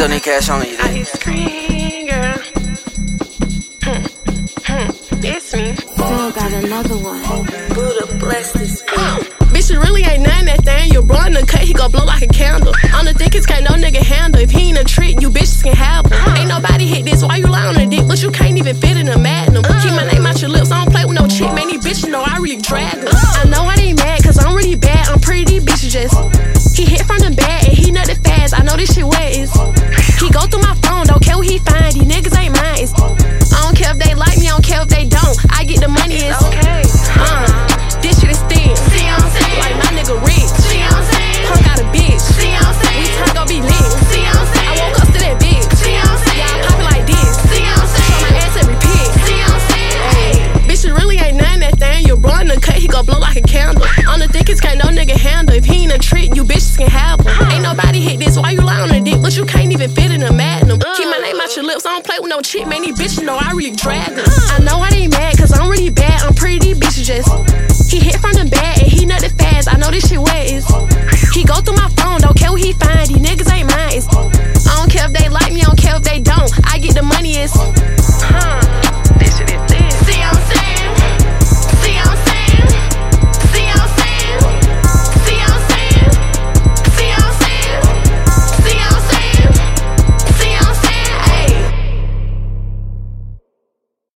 still need cash on you. Ice cream, girl. It's me. Still got another one. Buddha bless this Bitch, it really ain't nothing that thing. You're blowing the cut, he gon' blow like a candle. On the thickest, can't no nigga handle. If he ain't a trick, you bitches can have him. Ain't nobody hit this, why you lie on the dick? But you can't even fit in a magnum. Keep my name out your lips, I don't play with no chick. Man, these bitches know I really drag them. I know I ain't mad, cause I'm really bad. I'm pretty, these bitches just. He hit from the bag and he nutted fast. I know this shit wet is. He go through my phone, don't care what he find. These niggas ain't mine. It's, I don't care if they like me, I don't care if they don't. I get the money, it's okay. This shit is thin. See what I'm saying? Like my nigga rich. See what I'm saying? Punk out a bitch. See what I'm saying? We turn gon' be lit. See what I'm saying? I woke up to that bitch. See what I'm saying? Yeah, I pop it like this. See what I'm saying? Show my ass every pit. See what I'm saying? Hey, bitch, it really ain't nothing that thing. You're blowing the cut, he gon' blow like a candle. On the thickest, can't no nigga handle. If he ain't a trick, you bitches can have him. Ain't nobody hit this, why you lie on the dick? But you can't even fit in a magnum. Keep my name out your lips, I don't play with no chick. Man, these bitches know I really drag them. I know I ain't mad, cause I'm really bad. I'm pretty, these bitches just. He hit from the bag and he nutted fast. I know this shit wet is. He go through my phone, don't care what he find. These niggas ain't mine. It's,